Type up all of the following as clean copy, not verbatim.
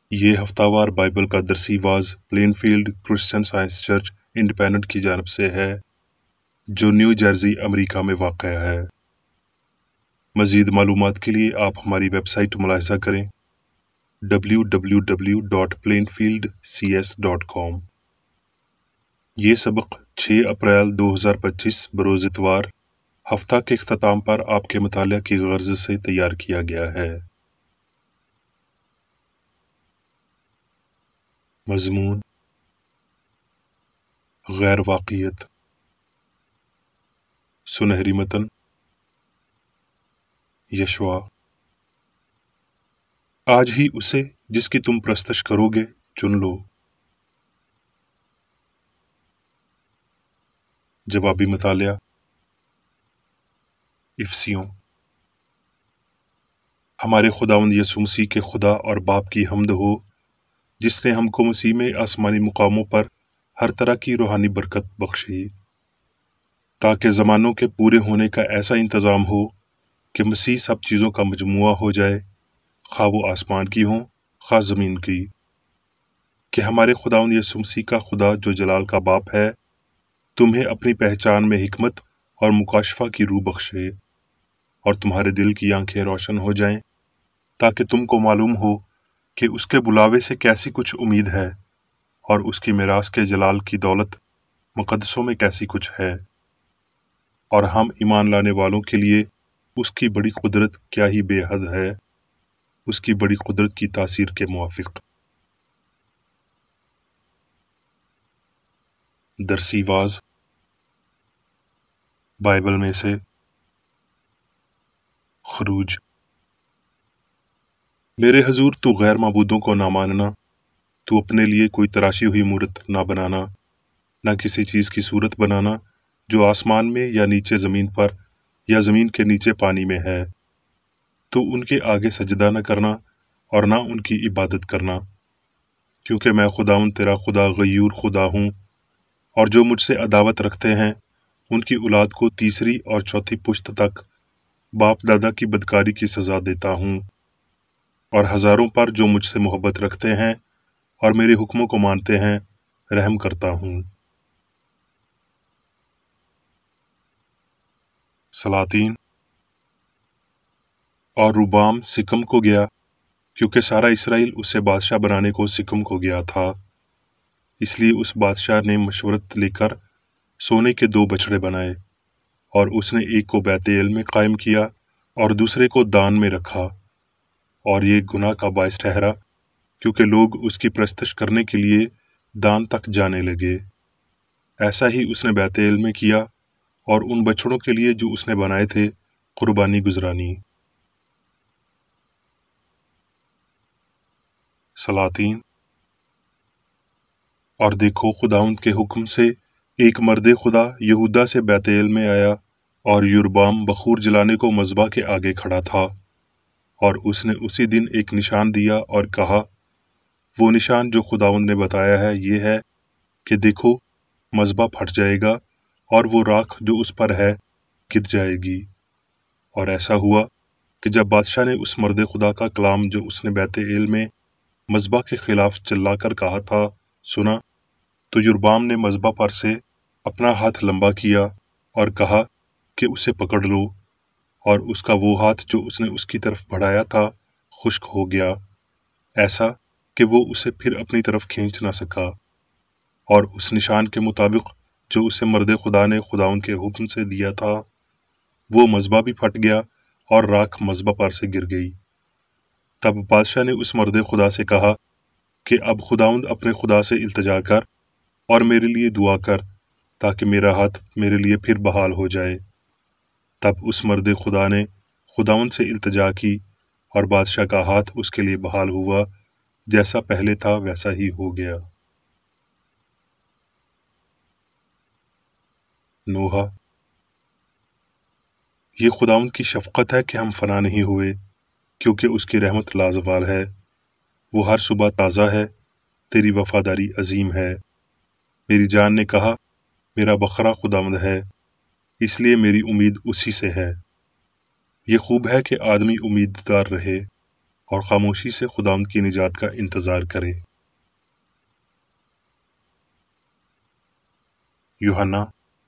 یہ ہفتہ وار بائبل کا درسی was Plainfield Christian Science Church Independent کی جانب سے ہے جو نیو جرسی امریکہ میں واقع ہے۔ مزید معلومات کے لیے آپ ہماری ویب سائٹ ملاحظہ کریں www.plainfieldcs.com۔ یہ سبق 6 اپریل 2025 بروز اتوار ہفتہ کے اختتام پر آپ کے مطالعہ کی غرض سے تیار کیا گیا ہے۔ مضمون: غیر واقعیت۔ سنہری متن: یشوع۔ آج ہی اسے جس کی تم پرستش کرو گے چن لو۔ جوابی مطالعہ: افسیوں۔ ہمارے خداوند یسوع مسیح کے خدا اور باپ کی حمد ہو جس نے ہم کو مسیح میں آسمانی مقاموں پر ہر طرح کی روحانی برکت بخشی، تاکہ زمانوں کے پورے ہونے کا ایسا انتظام ہو کہ مسیح سب چیزوں کا مجموعہ ہو جائے، خواہ وہ آسمان کی ہوں خواہ زمین کی، کہ ہمارے خداوند یسوع مسیح کا خدا جو جلال کا باپ ہے تمہیں اپنی پہچان میں حکمت اور مکاشفہ کی روح بخشے، اور تمہارے دل کی آنکھیں روشن ہو جائیں تاکہ تم کو معلوم ہو کہ اس کے بلاوے سے کیسی کچھ امید ہے، اور اس کی میراث کے جلال کی دولت مقدسوں میں کیسی کچھ ہے، اور ہم ایمان لانے والوں کے لیے اس کی بڑی قدرت کیا ہی بے حد ہے، اس کی بڑی قدرت کی تاثیر کے موافق۔ درسی واز بائبل میں سے خروج۔ میرے حضور، تو غیر معبودوں کو نہ ماننا، تو اپنے لیے کوئی تراشی ہوئی مورت نہ بنانا، نہ کسی چیز کی صورت بنانا جو آسمان میں یا نیچے زمین پر یا زمین کے نیچے پانی میں ہے، تو ان کے آگے سجدہ نہ کرنا اور نہ ان کی عبادت کرنا، کیونکہ میں خداوند تیرا خدا غیور خدا ہوں، اور جو مجھ سے عداوت رکھتے ہیں ان کی اولاد کو تیسری اور چوتھی پشت تک باپ دادا کی بدکاری کی سزا دیتا ہوں، اور ہزاروں پر جو مجھ سے محبت رکھتے ہیں اور میرے حکموں کو مانتے ہیں رحم کرتا ہوں۔ سلاطین۔ اور روبام سکم کو گیا کیونکہ سارا اسرائیل اسے بادشاہ بنانے کو سکم کو گیا تھا، اس لیے اس بادشاہ نے مشورت لے کر سونے کے 2 بچھڑے بنائے، اور اس نے ایک کو بیت ایل میں قائم کیا اور دوسرے کو دان میں رکھا، اور یہ گناہ کا باعث ٹھہرا کیونکہ لوگ اس کی پرستش کرنے کے لیے دان تک جانے لگے۔ ایسا ہی اس نے بیت ایل میں کیا اور ان بچڑوں کے لیے جو اس نے بنائے تھے قربانی گزرانی۔ سلاطین۔ اور دیکھو، خداوند کے حکم سے ایک مرد خدا یہودا سے بیت ایل میں آیا، اور یربام بخور جلانے کو مذبح کے آگے کھڑا تھا، اور اس نے اسی دن ایک نشان دیا اور کہا، وہ نشان جو خداوند نے بتایا ہے یہ ہے کہ دیکھو، مذبح پھٹ جائے گا اور وہ راکھ جو اس پر ہے گر جائے گی۔ اور ایسا ہوا کہ جب بادشاہ نے اس مرد خدا کا کلام جو اس نے بیت ایل میں مذبح کے خلاف چلا کر کہا تھا سنا، تو یربام نے مذبح پر سے اپنا ہاتھ لمبا کیا اور کہا کہ اسے پکڑ لو، اور اس کا وہ ہاتھ جو اس نے اس کی طرف بڑھایا تھا خشک ہو گیا، ایسا کہ وہ اسے پھر اپنی طرف کھینچ نہ سکا، اور اس نشان کے مطابق جو اسے مرد خدا نے خداوند کے حکم سے دیا تھا، وہ مذبح بھی پھٹ گیا اور راکھ مذبح پر سے گر گئی۔ تب بادشاہ نے اس مرد خدا سے کہا کہ اب خداوند اپنے خدا سے التجا کر اور میرے لیے دعا کر تاکہ میرا ہاتھ میرے لیے پھر بحال ہو جائے۔ تب اس مرد خدا نے خداوند سے التجا کی، اور بادشاہ کا ہاتھ اس کے لیے بحال ہوا، جیسا پہلے تھا ویسا ہی ہو گیا۔ نوح۔ یہ خداوند کی شفقت ہے کہ ہم فنا نہیں ہوئے، کیونکہ اس کی رحمت لازوال ہے، وہ ہر صبح تازہ ہے، تیری وفاداری عظیم ہے۔ میری جان نے کہا، میرا بکرا خداوند ہے، اس لیے میری امید اسی سے ہے۔ یہ خوب ہے کہ آدمی امیددار رہے۔ اور خاموشی سے خداوند کی نجات کا انتظار کرے۔ یوحنا۔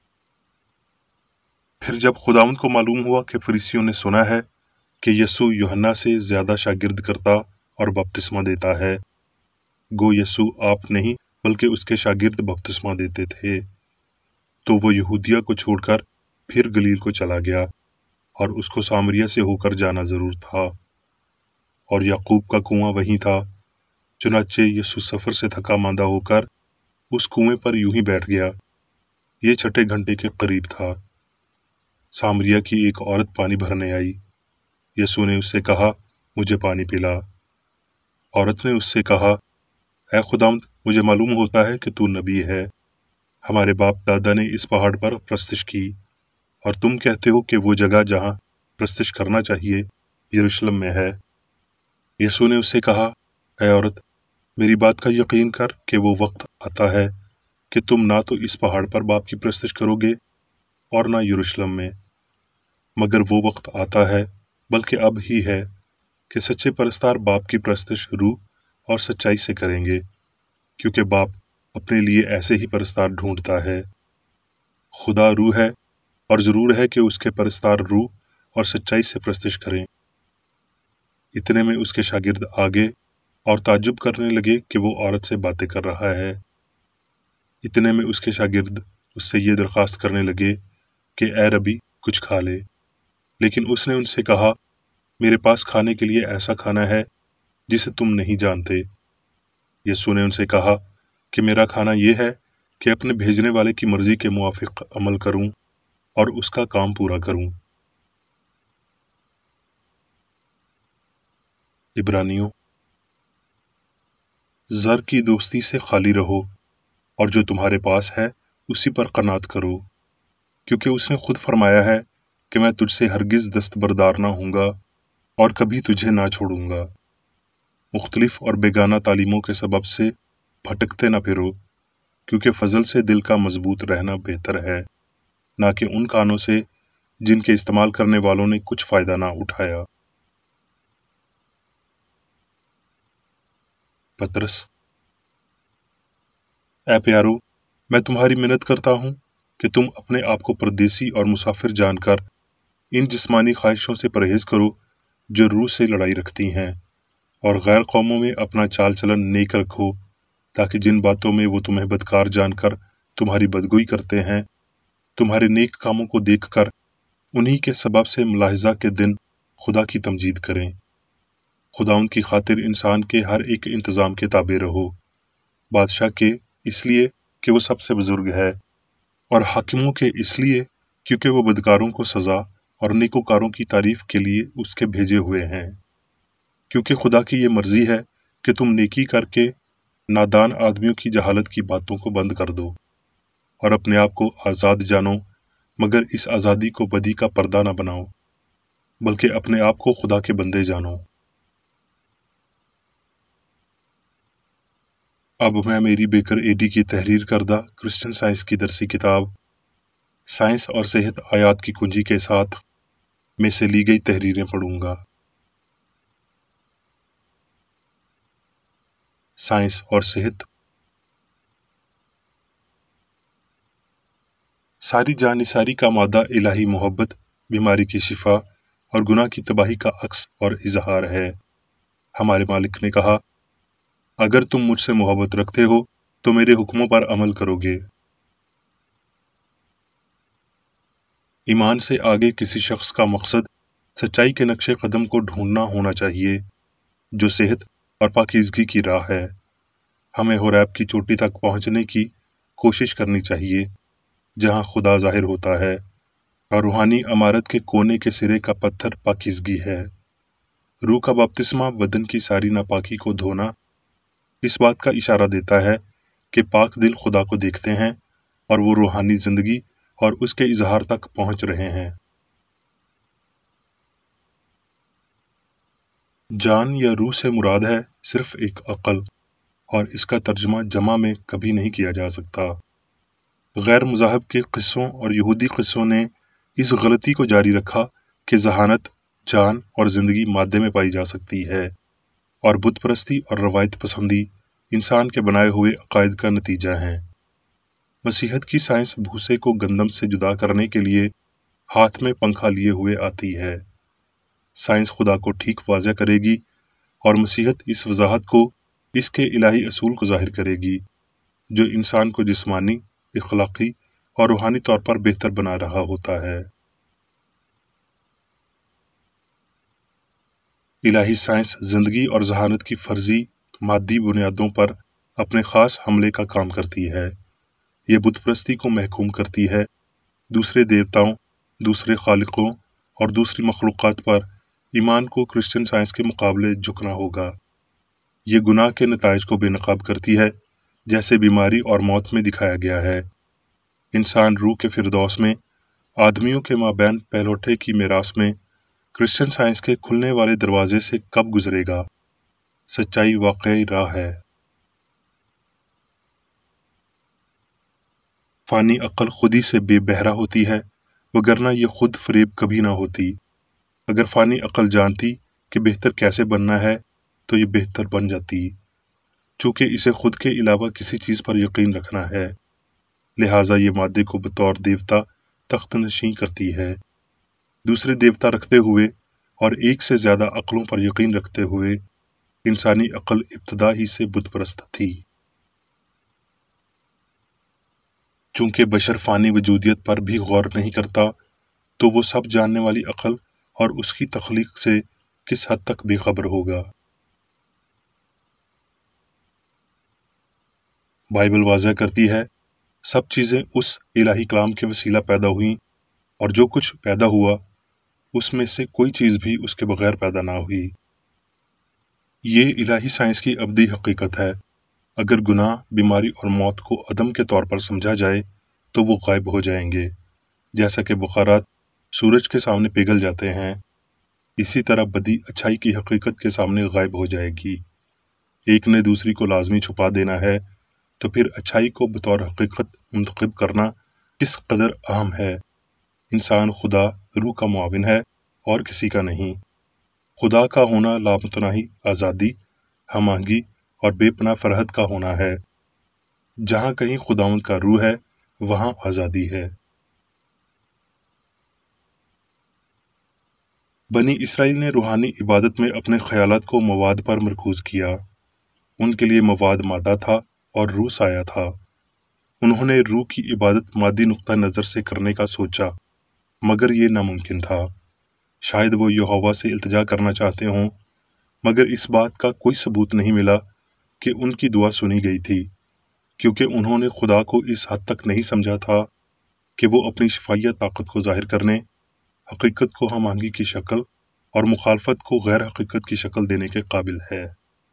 پھر جب خداوند کو معلوم ہوا کہ فریسیوں نے سنا ہے کہ یسوع یوحنا سے زیادہ شاگرد کرتا اور بپتسمہ دیتا ہے، گو یسوع آپ نہیں بلکہ اس کے شاگرد بپتسمہ دیتے تھے، تو وہ یہودیہ کو چھوڑ کر پھر گلیل کو چلا گیا، اور اس کو سامریہ سے ہو کر جانا ضرور تھا، اور یعقوب کا کنواں وہیں تھا۔ چنانچہ یسوع سفر سے تھکا ماندہ ہو کر اس کنویں پر یوں ہی بیٹھ گیا۔ یہ 6 گھنٹے کے قریب تھا۔ سامریہ کی ایک عورت پانی بھرنے آئی۔ یسوع نے اس سے کہا، مجھے پانی پلا۔ عورت نے اس سے کہا، اے خداوند، مجھے معلوم ہوتا ہے کہ تو نبی ہے۔ ہمارے باپ دادا نے اس پہاڑ پر پرستش کی، اور تم کہتے ہو کہ وہ جگہ جہاں پرستش کرنا چاہیے یروشلم میں ہے۔ یسوع نے اس سے کہا، اے عورت، میری بات کا یقین کر کہ وہ وقت آتا ہے کہ تم نہ تو اس پہاڑ پر باپ کی پرستش کرو گے اور نہ یروشلم میں، مگر وہ وقت آتا ہے، بلکہ اب ہی ہے، کہ سچے پرستار باپ کی پرستش روح اور سچائی سے کریں گے، کیونکہ باپ اپنے لیے ایسے ہی پرستار ڈھونڈتا ہے۔ خدا روح ہے، اور ضرور ہے کہ اس کے پرستار روح اور سچائی سے پرستش کریں۔ اتنے میں اس کے شاگرد آگے اور تعجب کرنے لگے کہ وہ عورت سے باتیں کر رہا ہے۔ اتنے میں اس کے شاگرد اس سے یہ درخواست کرنے لگے کہ اے ربی، کچھ کھا لے۔ لیکن اس نے ان سے کہا، میرے پاس کھانے کے لیے ایسا کھانا ہے جسے تم نہیں جانتے۔ یسوع نے ان سے کہا کہ میرا کھانا یہ ہے کہ اپنے بھیجنے والے کی مرضی کے موافق عمل کروں اور اس کا کام پورا کروں۔ عبرانیوں۔ زر کی دوستی سے خالی رہو، اور جو تمہارے پاس ہے اسی پر قناعت کرو، کیونکہ اس نے خود فرمایا ہے کہ میں تجھ سے ہرگز دستبردار نہ ہوں گا اور کبھی تجھے نہ چھوڑوں گا۔ مختلف اور بیگانہ تعلیموں کے سبب سے بھٹکتے نہ پھرو، کیونکہ فضل سے دل کا مضبوط رہنا بہتر ہے، نہ کہ ان کانوں سے جن کے استعمال کرنے والوں نے کچھ فائدہ نہ اٹھایا۔ پطرس۔ اے پیارو، میں تمہاری منت کرتا ہوں کہ تم اپنے آپ کو پردیسی اور مسافر جان کر ان جسمانی خواہشوں سے پرہیز کرو جو روح سے لڑائی رکھتی ہیں، اور غیر قوموں میں اپنا چال چلن نیک رکھو، تاکہ جن باتوں میں وہ تمہیں بدکار جان کر تمہاری بدگوئی کرتے ہیں، تمہارے نیک کاموں کو دیکھ کر انہی کے سبب سے ملاحظہ کے دن خدا کی تمجید کریں۔ خداوند کی خاطر انسان کے ہر ایک انتظام کے تابع رہو، بادشاہ کے اس لیے کہ وہ سب سے بزرگ ہے، اور حاکموں کے اس لیے کیونکہ وہ بدکاروں کو سزا اور نیکوکاروں کی تعریف کے لیے اس کے بھیجے ہوئے ہیں، کیونکہ خدا کی یہ مرضی ہے کہ تم نیکی کر کے نادان آدمیوں کی جہالت کی باتوں کو بند کر دو، اور اپنے آپ کو آزاد جانو، مگر اس آزادی کو بدی کا پردہ نہ بناؤ، بلکہ اپنے آپ کو خدا کے بندے جانو۔ اب میں میری بیکر ایڈی کی تحریر کردہ کرسچن سائنس کی درسی کتاب سائنس اور صحت آیات کی کنجی کے ساتھ میں سے لی گئی تحریریں پڑھوں گا۔ سائنس اور صحت۔ ساری جان نثاری کا مادہ الہی محبت، بیماری کی شفا اور گناہ کی تباہی کا عکس اور اظہار ہے۔ ہمارے مالک نے کہا، اگر تم مجھ سے محبت رکھتے ہو تو میرے حکموں پر عمل کرو گے۔ ایمان سے آگے کسی شخص کا مقصد سچائی کے نقش قدم کو ڈھونڈنا ہونا چاہیے، جو صحت اور پاکیزگی کی راہ ہے۔ ہمیں حریب کی چوٹی تک پہنچنے کی کوشش کرنی چاہیے، جہاں خدا ظاہر ہوتا ہے، اور روحانی عمارت کے کونے کے سرے کا پتھر پاکیزگی ہے۔ روح کا بپتسمہ بدن کی ساری ناپاکی کو دھونا اس بات کا اشارہ دیتا ہے کہ پاک دل خدا کو دیکھتے ہیں اور وہ روحانی زندگی اور اس کے اظہار تک پہنچ رہے ہیں۔ جان یا روح سے مراد ہے صرف ایک عقل، اور اس کا ترجمہ جمع میں کبھی نہیں کیا جا سکتا۔ غیر مذاہب کے قصوں اور یہودی قصوں نے اس غلطی کو جاری رکھا کہ ذہانت، جان اور زندگی مادے میں پائی جا سکتی ہے، اور بت پرستی اور روایت پسندی انسان کے بنائے ہوئے عقائد کا نتیجہ ہیں۔ مسیحیت کی سائنس بھوسے کو گندم سے جدا کرنے کے لیے ہاتھ میں پنکھا لیے ہوئے آتی ہے۔ سائنس خدا کو ٹھیک واضح کرے گی اور مسیحیت اس وضاحت کو، اس کے الہی اصول کو ظاہر کرے گی جو انسان کو جسمانی، اخلاقی اور روحانی طور پر بہتر بنا رہا ہوتا ہے۔ الہی سائنس زندگی اور ذہانت کی فرضی مادی بنیادوں پر اپنے خاص حملے کا کام کرتی ہے۔ یہ بت پرستی کو محکوم کرتی ہے، دوسرے دیوتاؤں، دوسرے خالقوں اور دوسری مخلوقات پر ایمان کو کرسچن سائنس کے مقابلے جھکنا ہوگا۔ یہ گناہ کے نتائج کو بے نقاب کرتی ہے، جیسے بیماری اور موت میں دکھایا گیا ہے۔ انسان روح کے فردوس میں، آدمیوں کے مابین پہلوٹے کی میراث میں، کرسچن سائنس کے کھلنے والے دروازے سے کب گزرے گا؟ سچائی واقعی راہ ہے۔ فانی عقل خود ہی سے بے بہرا ہوتی ہے، وگرنہ یہ خود فریب کبھی نہ ہوتی۔ اگر فانی عقل جانتی کہ بہتر کیسے بننا ہے تو یہ بہتر بن جاتی، چونکہ اسے خود کے علاوہ کسی چیز پر یقین رکھنا ہے، لہٰذا یہ مادے کو بطور دیوتا تخت نشین کرتی ہے۔ دوسرے دیوتا رکھتے ہوئے اور ایک سے زیادہ عقلوں پر یقین رکھتے ہوئے انسانی عقل ابتدا ہی سے بت پرست تھی۔ چونکہ بشر فانی وجودیت پر بھی غور نہیں کرتا تو وہ سب جاننے والی عقل اور اس کی تخلیق سے کس حد تک بے خبر ہوگا۔ بائبل واضح کرتی ہے، سب چیزیں اس الہی کلام کے وسیلہ پیدا ہوئیں، اور جو کچھ پیدا ہوا اس میں سے کوئی چیز بھی اس کے بغیر پیدا نہ ہوئی۔ یہ الہی سائنس کی ابدی حقیقت ہے۔ اگر گناہ، بیماری اور موت کو عدم کے طور پر سمجھا جائے تو وہ غائب ہو جائیں گے، جیسا کہ بخارات سورج کے سامنے پگھل جاتے ہیں، اسی طرح بدی اچھائی کی حقیقت کے سامنے غائب ہو جائے گی۔ ایک نے دوسری کو لازمی چھپا دینا ہے، تو پھر اچھائی کو بطور حقیقت منتخب کرنا کس قدر اہم ہے۔ انسان خدا روح کا معاون ہے اور کسی کا نہیں۔ خدا کا ہونا لامتناہی آزادی، ہم آہنگی اور بے پناہ فرحت کا ہونا ہے۔ جہاں کہیں خداوند کا روح ہے وہاں آزادی ہے۔ بنی اسرائیل نے روحانی عبادت میں اپنے خیالات کو مواد پر مرکوز کیا۔ ان کے لیے مواد مادہ تھا اور روح سایہ تھا۔ انہوں نے روح کی عبادت مادی نقطہ نظر سے کرنے کا سوچا، مگر یہ ناممکن تھا۔ شاید وہ یہوہ سے التجا کرنا چاہتے ہوں، مگر اس بات کا کوئی ثبوت نہیں ملا کہ ان کی دعا سنی گئی تھی، کیونکہ انہوں نے خدا کو اس حد تک نہیں سمجھا تھا کہ وہ اپنی شفائیہ طاقت کو ظاہر کرنے، حقیقت کو ہم آہنگی کی شکل اور مخالفت کو غیر حقیقت کی شکل دینے کے قابل ہے۔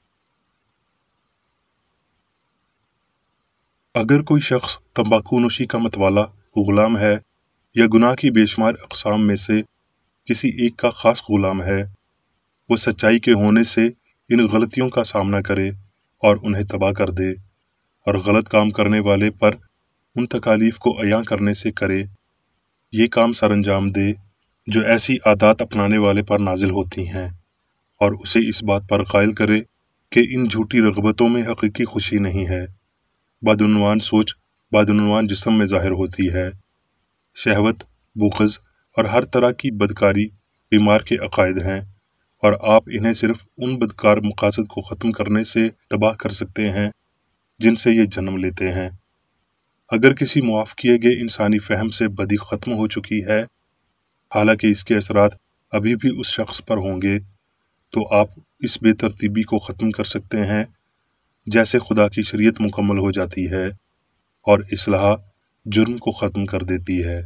اگر کوئی شخص تمباکو نوشی کا متوالا، غلام ہے، یا گناہ کی بے شمار اقسام میں سے کسی ایک کا خاص غلام ہے، وہ سچائی کے ہونے سے ان غلطیوں کا سامنا کرے اور انہیں تباہ کر دے، اور غلط کام کرنے والے پر ان تکالیف کو عیاں کرنے سے کرے، یہ کام سر انجام دے جو ایسی عادات اپنانے والے پر نازل ہوتی ہیں، اور اسے اس بات پر قائل کرے کہ ان جھوٹی رغبتوں میں حقیقی خوشی نہیں ہے۔ بدعنوان سوچ بدعنوان جسم میں ظاہر ہوتی ہے۔ شہوت، بغض اور ہر طرح کی بدکاری بیمار کے عقائد ہیں، اور آپ انہیں صرف ان بدکار مقاصد کو ختم کرنے سے تباہ کر سکتے ہیں جن سے یہ جنم لیتے ہیں۔ اگر کسی معاف کیے گئے انسانی فہم سے بدی ختم ہو چکی ہے، حالانکہ اس کے اثرات ابھی بھی اس شخص پر ہوں گے، تو آپ اس بے ترتیبی کو ختم کر سکتے ہیں جیسے خدا کی شریعت مکمل ہو جاتی ہے اور اصلاح جرم کو ختم کر دیتی ہے۔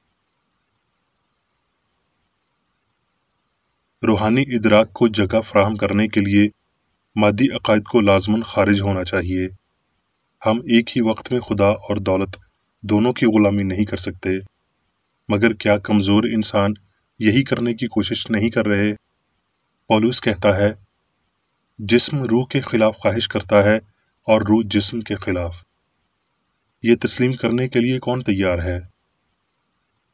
روحانی ادراک کو جگہ فراہم کرنے کے لیے مادی عقائد کو لازماً خارج ہونا چاہیے۔ ہم ایک ہی وقت میں خدا اور دولت دونوں کی غلامی نہیں کر سکتے، مگر کیا کمزور انسان یہی کرنے کی کوشش نہیں کر رہے؟ پولس کہتا ہے، جسم روح کے خلاف خواہش کرتا ہے اور روح جسم کے خلاف۔ یہ تسلیم کرنے کے لیے کون تیار ہے؟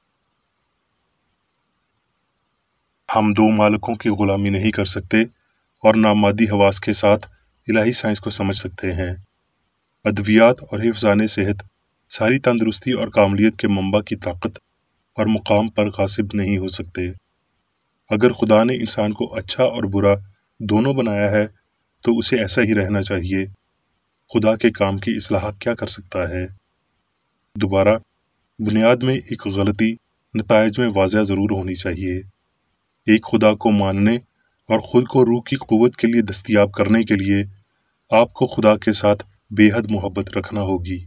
ہم دو مالکوں کی غلامی نہیں کر سکتے، اور نامادی حواس کے ساتھ الہی سائنس کو سمجھ سکتے ہیں۔ ادویات اور حفظان صحت ساری تندرستی اور کاملیت کے منبع کی طاقت اور مقام پر غاصب نہیں ہو سکتے۔ اگر خدا نے انسان کو اچھا اور برا دونوں بنایا ہے تو اسے ایسا ہی رہنا چاہیے۔ خدا کے کام کی اصلاح کیا کر سکتا ہے؟ دوبارہ، بنیاد میں ایک غلطی نتائج میں واضح ضرور ہونی چاہیے۔ ایک خدا کو ماننے اور خود کو روح کی قوت کے لیے دستیاب کرنے کے لیے آپ کو خدا کے ساتھ بے حد محبت رکھنا ہوگی۔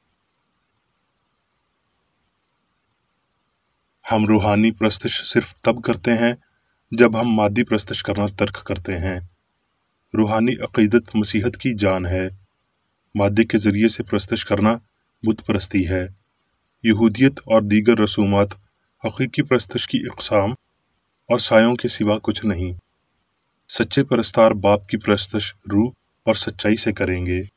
ہم روحانی پرستش صرف تب کرتے ہیں جب ہم مادی پرستش کرنا ترک کرتے ہیں۔ روحانی عقیدت مسیحت کی جان ہے۔ مادے کے ذریعے سے پرستش کرنا بت پرستی ہے۔ یہودیت اور دیگر رسومات حقیقی پرستش کی اقسام اور سایوں کے سوا کچھ نہیں۔ سچے پرستار باپ کی پرستش روح اور سچائی سے کریں گے۔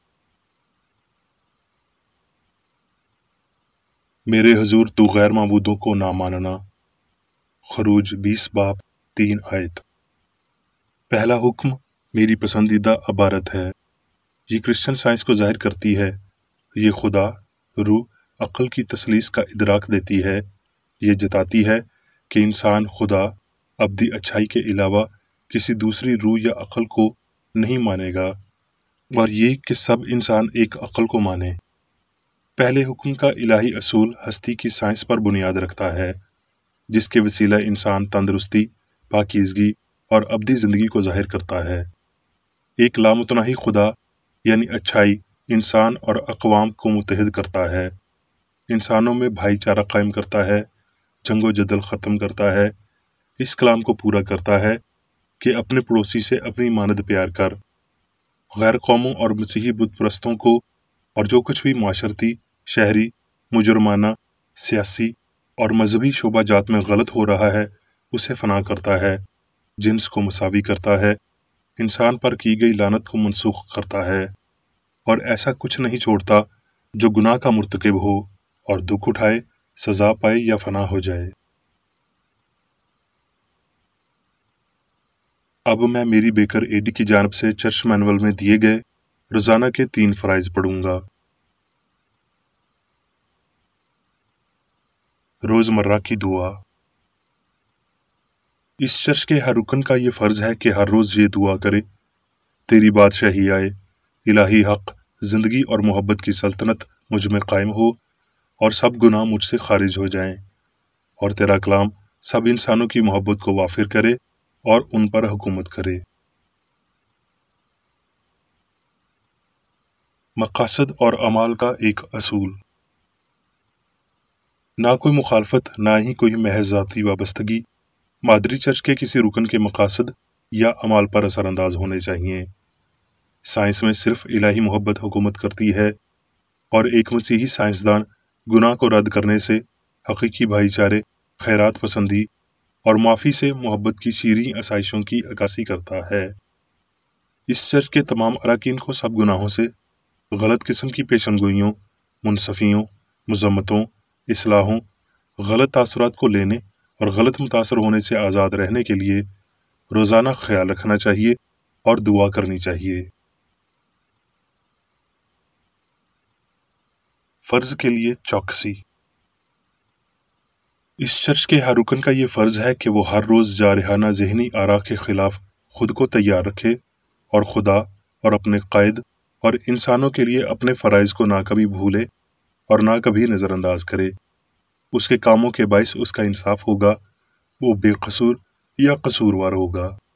میرے حضور تو غیر معبودوں کو نہ ماننا۔ خروج 20 باب 3 آیت۔ پہلا حکم میری پسندیدہ عبارت ہے۔ یہ کرسچن سائنس کو ظاہر کرتی ہے۔ یہ خدا، روح، عقل کی تثلیث کا ادراک دیتی ہے۔ یہ جتاتی ہے کہ انسان خدا، ابدی اچھائی کے علاوہ کسی دوسری روح یا عقل کو نہیں مانے گا، اور یہ کہ سب انسان ایک عقل کو مانے۔ پہلے حکم کا الہی اصول ہستی کی سائنس پر بنیاد رکھتا ہے، جس کے وسیلہ انسان تندرستی، پاکیزگی اور ابدی زندگی کو ظاہر کرتا ہے۔ ایک لامتناہی خدا یعنی اچھائی انسان اور اقوام کو متحد کرتا ہے، انسانوں میں بھائی چارہ قائم کرتا ہے، جنگ و جدل ختم کرتا ہے، اس کلام کو پورا کرتا ہے کہ اپنے پڑوسی سے اپنی مانند پیار کر۔ غیر قوموں اور مسیحی بت پرستوں کو اور جو کچھ بھی معاشرتی، شہری، مجرمانہ، سیاسی اور مذہبی شعبہ جات میں غلط ہو رہا ہے اسے فنا کرتا ہے، جنس کو مساوی کرتا ہے، انسان پر کی گئی لعنت کو منسوخ کرتا ہے، اور ایسا کچھ نہیں چھوڑتا جو گناہ کا مرتکب ہو اور دکھ اٹھائے، سزا پائے یا فنا ہو جائے۔ اب میں میری بیکر ایڈی کی جانب سے چرچ مینول میں دیے گئے روزانہ کے 3 فرائض پڑھوں گا۔ روزمرہ کی دعا۔ اس چرچ کے ہر رکن کا یہ فرض ہے کہ ہر روز یہ دعا کرے: تیری بادشاہی آئے، الہی حق، زندگی اور محبت کی سلطنت مجھ میں قائم ہو، اور سب گناہ مجھ سے خارج ہو جائیں، اور تیرا کلام سب انسانوں کی محبت کو وافر کرے اور ان پر حکومت کرے۔ مقاصد اور اعمال کا ایک اصول۔ نہ کوئی مخالفت، نہ ہی کوئی محض ذاتی وابستگی مادری چرچ کے کسی رکن کے مقاصد یا اعمال پر اثر انداز ہونے چاہیے۔ سائنس میں صرف الہی محبت حکومت کرتی ہے، اور ایک مسیحی سائنسدان گناہ کو رد کرنے سے، حقیقی بھائی چارے، خیرات پسندی اور معافی سے محبت کی شیریں آسائشوں کی عکاسی کرتا ہے۔ اس چرچ کے تمام اراکین کو سب گناہوں سے، غلط قسم کی پیشن گوئیوں، منصفیوں، مذمتوں، اصلاحوں، غلط تاثرات کو لینے اور غلط متاثر ہونے سے آزاد رہنے کے لیے روزانہ خیال رکھنا چاہیے اور دعا کرنی چاہیے۔ فرض کے لیے چوکسی۔ اس چرچ کے ہر رکن کا یہ فرض ہے کہ وہ ہر روز جارحانہ ذہنی آراء کے خلاف خود کو تیار رکھے اور خدا اور اپنے قائد اور انسانوں کے لیے اپنے فرائض کو نہ کبھی بھولے اور نہ کبھی نظر انداز کرے۔ اس کے کاموں کے باعث اس کا انصاف ہوگا، وہ بے قصور یا قصوروار ہوگا۔